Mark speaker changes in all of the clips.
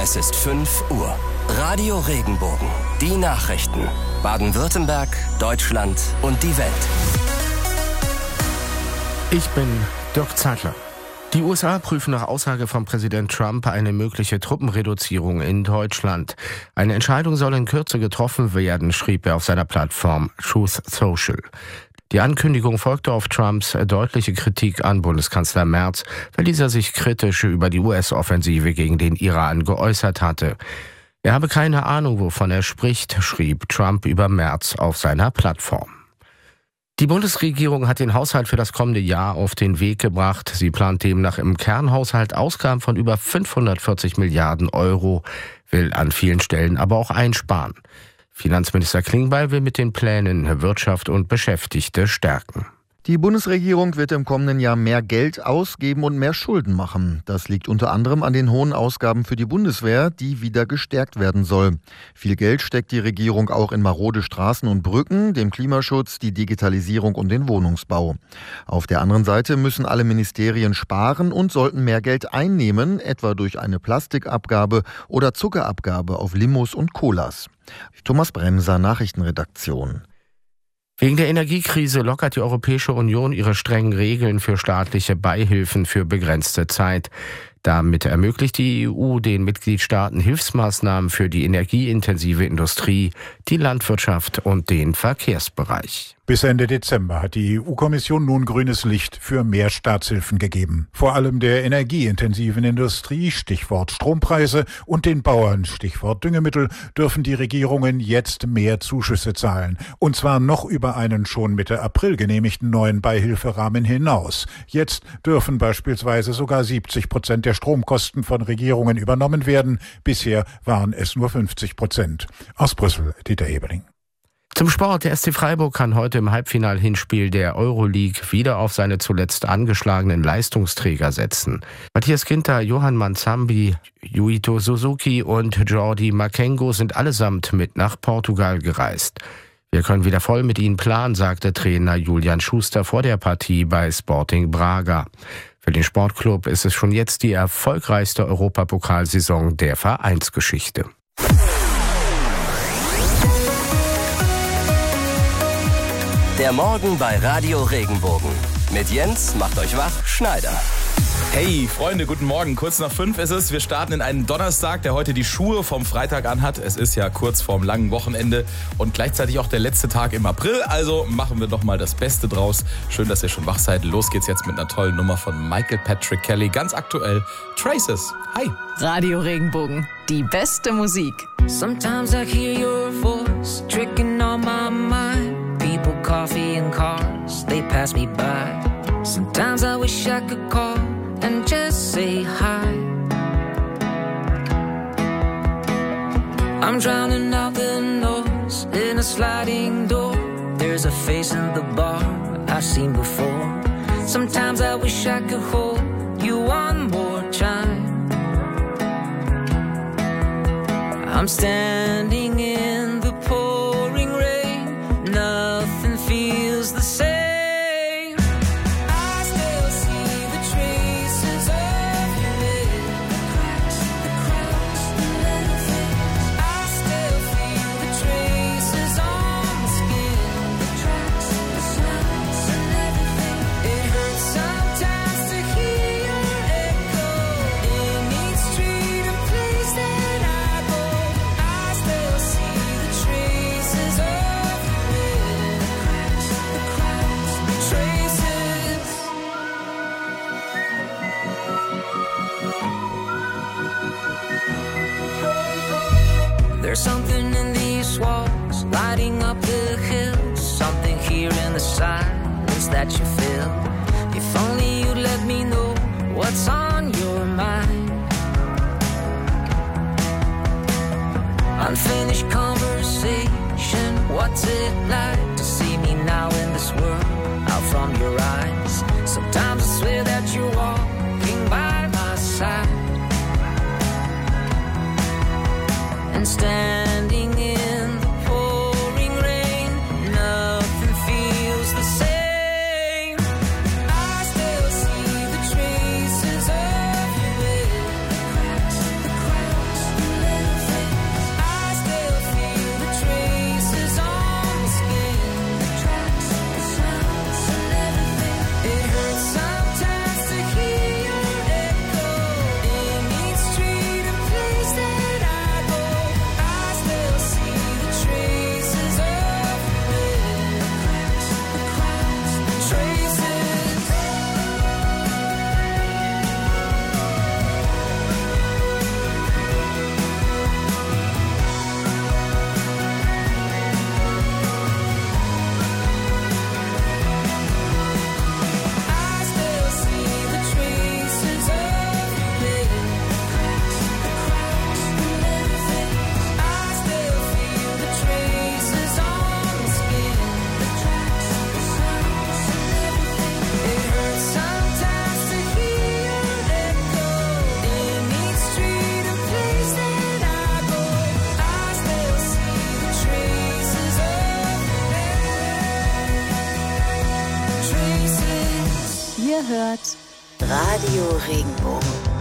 Speaker 1: Es ist 5 Uhr. Radio Regenbogen. Die Nachrichten. Baden-Württemberg, Deutschland und die Welt.
Speaker 2: Ich bin Dirk Zeitler. Die USA prüfen nach Aussage von Präsident Trump eine mögliche Truppenreduzierung in Deutschland. Eine Entscheidung soll in Kürze getroffen werden, schrieb er auf seiner Plattform Truth Social. Die Ankündigung folgte auf Trumps deutliche Kritik an Bundeskanzler Merz, weil dieser sich kritisch über die US-Offensive gegen den Iran geäußert hatte. Er habe keine Ahnung, wovon er spricht, schrieb Trump über Merz auf seiner Plattform. Die Bundesregierung hat den Haushalt für das kommende Jahr auf den Weg gebracht. Sie plant demnach im Kernhaushalt Ausgaben von über 540 Milliarden Euro, will an vielen Stellen aber auch einsparen. Finanzminister Klingbeil will mit den Plänen Wirtschaft und Beschäftigte stärken.
Speaker 3: Die Bundesregierung wird im kommenden Jahr mehr Geld ausgeben und mehr Schulden machen. Das liegt unter anderem an den hohen Ausgaben für die Bundeswehr, die wieder gestärkt werden soll. Viel Geld steckt die Regierung auch in marode Straßen und Brücken, dem Klimaschutz, die Digitalisierung und den Wohnungsbau. Auf der anderen Seite müssen alle Ministerien sparen und sollten mehr Geld einnehmen, etwa durch eine Plastikabgabe oder Zuckerabgabe auf Limos und Colas. Thomas Bremser, Nachrichtenredaktion.
Speaker 2: Wegen der Energiekrise lockert die Europäische Union ihre strengen Regeln für staatliche Beihilfen für begrenzte Zeit. Damit ermöglicht die EU den Mitgliedstaaten Hilfsmaßnahmen für die energieintensive Industrie, die Landwirtschaft und den Verkehrsbereich.
Speaker 4: Bis Ende Dezember hat die EU-Kommission nun grünes Licht für mehr Staatshilfen gegeben. Vor allem der energieintensiven Industrie, Stichwort Strompreise, und den Bauern, Stichwort Düngemittel, dürfen die Regierungen jetzt mehr Zuschüsse zahlen. Und zwar noch über einen schon Mitte April genehmigten neuen Beihilferahmen hinaus. Jetzt dürfen beispielsweise sogar 70% der Stromkosten von Regierungen übernommen werden. Bisher waren es nur 50%. Aus Brüssel, Dieter Ebeling.
Speaker 2: Zum Sport. Der SC Freiburg kann heute im Halbfinal-Hinspiel der Euroleague wieder auf seine zuletzt angeschlagenen Leistungsträger setzen. Matthias Ginter, Johann Manzambi, Yuito Suzuki und Jordi Makengo sind allesamt mit nach Portugal gereist. Wir können wieder voll mit ihnen planen, sagte Trainer Julian Schuster vor der Partie bei Sporting Braga. Für den Sportclub ist es schon jetzt die erfolgreichste Europapokalsaison der Vereinsgeschichte.
Speaker 1: Der Morgen bei Radio Regenbogen. Mit Jens macht euch wach, Schneider.
Speaker 5: Hey Freunde, guten Morgen. Kurz nach 5 ist es. Wir starten in einen Donnerstag, der heute die Schuhe vom Freitag anhat. Es ist ja kurz vorm langen Wochenende und gleichzeitig auch der letzte Tag im April. Also machen wir doch mal das Beste draus. Schön, dass ihr schon wach seid. Los geht's jetzt mit einer tollen Nummer von Michael Patrick Kelly. Ganz aktuell, Traces. Hi.
Speaker 6: Radio Regenbogen, die beste Musik.
Speaker 7: Sometimes I hear your voice tricking on my mind. People, coffee and cars, they pass me by. Sometimes I wish I could call and just say hi. I'm drowning out the noise in a sliding door. There's a face in the bar I've seen before. Sometimes I wish I could hold you one more time. I'm standing in the pouring rain. Nothing feels the same. There's something in these walls, lighting up the hills. Something here in the silence that you feel. If only you'd let me know what's on your mind. Unfinished conversation, what's it like to see me now in this world, out from your eyes? Sometimes I swear that you're walking by my side. And standing in the pouring rain, nothing feels the same. I still see the traces of you in the cracks
Speaker 6: Ihr hört
Speaker 8: Radio Regenbogen.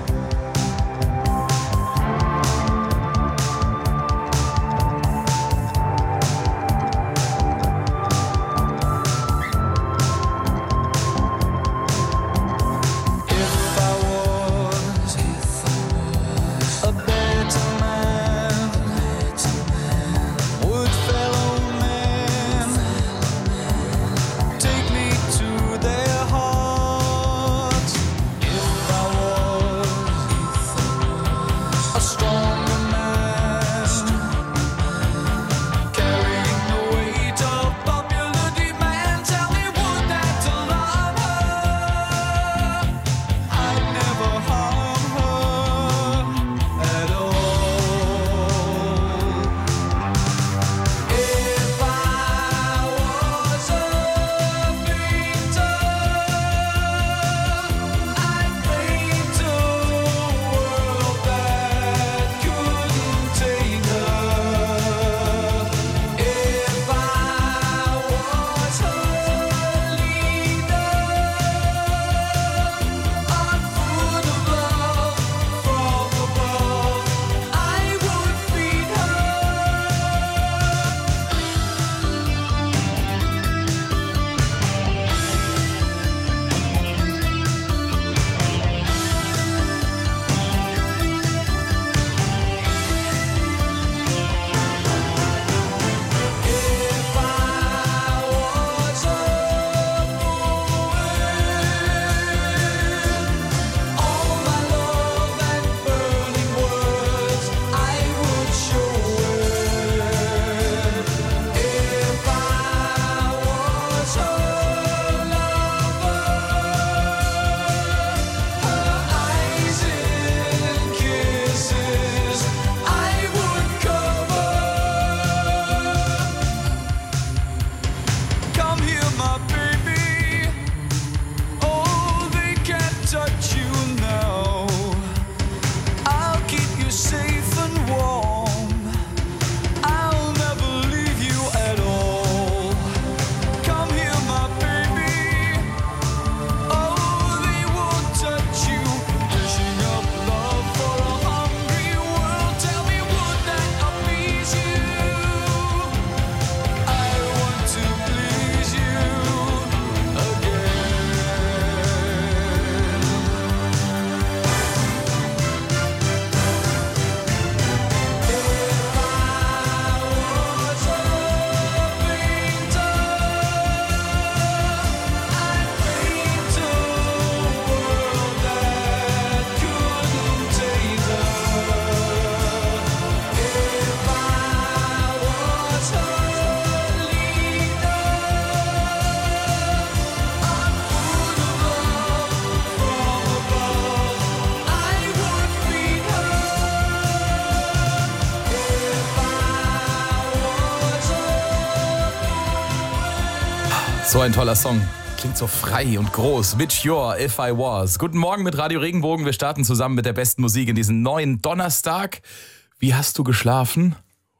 Speaker 5: So ein toller Song. Klingt so frei und groß. Mitch Ure, If I Was. Guten Morgen mit Radio Regenbogen. Wir starten zusammen mit der besten Musik in diesen neuen Donnerstag. Wie hast du geschlafen?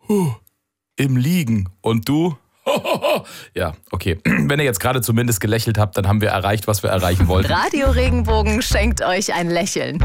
Speaker 5: Im Liegen. Und du? Ja, okay. Wenn ihr jetzt gerade zumindest gelächelt habt, dann haben wir erreicht, was wir erreichen wollten.
Speaker 6: Radio Regenbogen schenkt euch ein Lächeln.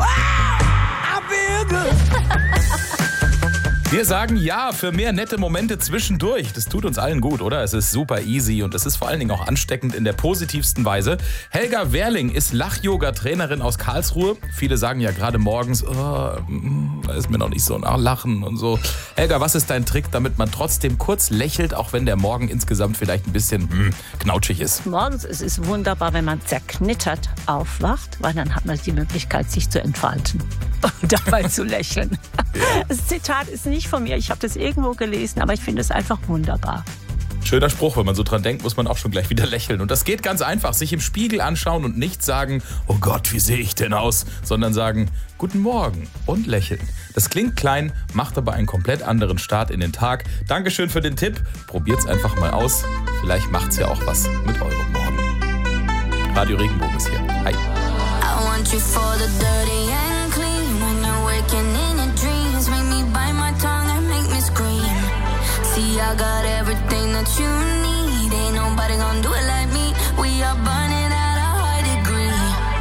Speaker 5: Wir sagen ja für mehr nette Momente zwischendurch. Das tut uns allen gut, oder? Es ist super easy und es ist vor allen Dingen auch ansteckend in der positivsten Weise. Helga Werling ist Lach-Yoga-Trainerin aus Karlsruhe. Viele sagen ja gerade morgens, da ist mir noch nicht so nach Lachen und so. Helga, was ist dein Trick, damit man trotzdem kurz lächelt, auch wenn der Morgen insgesamt vielleicht ein bisschen knautschig ist?
Speaker 9: Morgens ist es wunderbar, wenn man zerknittert aufwacht, weil dann hat man die Möglichkeit, sich zu entfalten und dabei zu lächeln. Ja. Das Zitat ist nicht von mir, ich habe das irgendwo gelesen, aber ich finde es einfach wunderbar.
Speaker 5: Schöner Spruch, wenn man so dran denkt, muss man auch schon gleich wieder lächeln. Und das geht ganz einfach, sich im Spiegel anschauen und nicht sagen, oh Gott, wie sehe ich denn aus, sondern sagen, guten Morgen und lächeln. Das klingt klein, macht aber einen komplett anderen Start in den Tag. Dankeschön für den Tipp, probiert's einfach mal aus. Vielleicht macht's ja auch was mit eurem Morgen. Radio Regenbogen ist hier. Hi.
Speaker 7: I want you for the dirty and clean. When you're waking in your dreams, make me bite my tongue and make me scream. See, I got everything that you need. Ain't nobody gonna do it like me. We are burning at a high degree.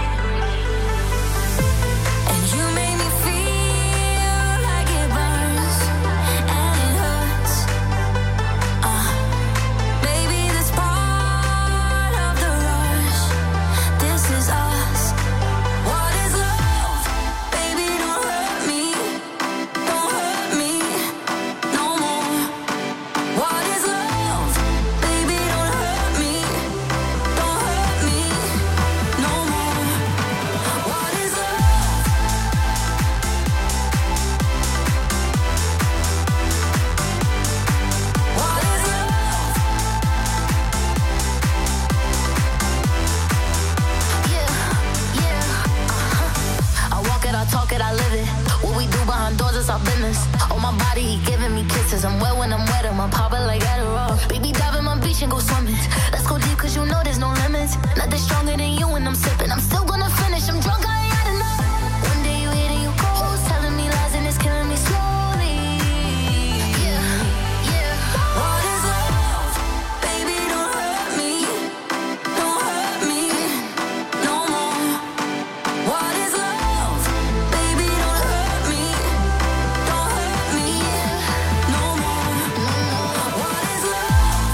Speaker 10: cause I'm wet when I'm wet, I'm pop it like Adderall. Baby, dive in my beach and go swimming. Let's go deep cause you know there's no limits. Nothing stronger than you when I'm sipping. I'm still gonna finish, I'm drunk, I ain't had enough. One day you hit and you go, telling me lies and it's killing me slowly. Yeah, yeah. What is love? Baby, don't hurt me. Don't hurt me no more. What is love? Baby, don't hurt me. Don't hurt me no more. What is love?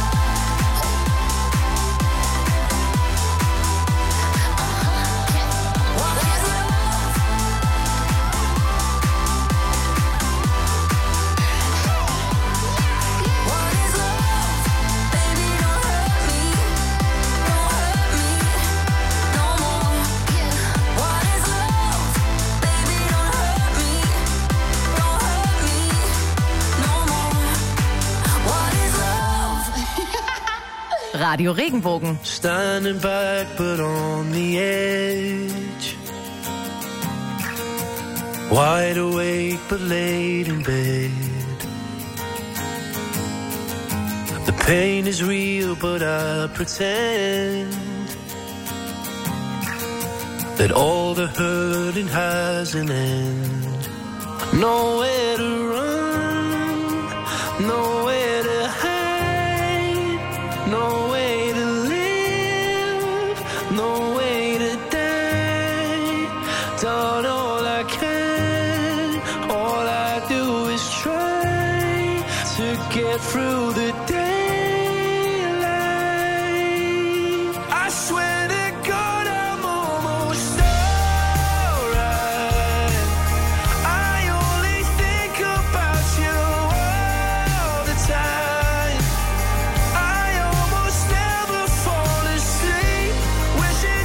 Speaker 10: What is love? What is love? Baby, don't hurt me. Don't hurt me no more. What is love? Baby, don't hurt me. Don't hurt me no more. What is love?
Speaker 6: Radio Regenbogen.
Speaker 11: Standing back but on the edge, wide awake but laid in bed. The pain is real but I pretend that all the hurting has an end. Nowhere to run, nowhere to hide, no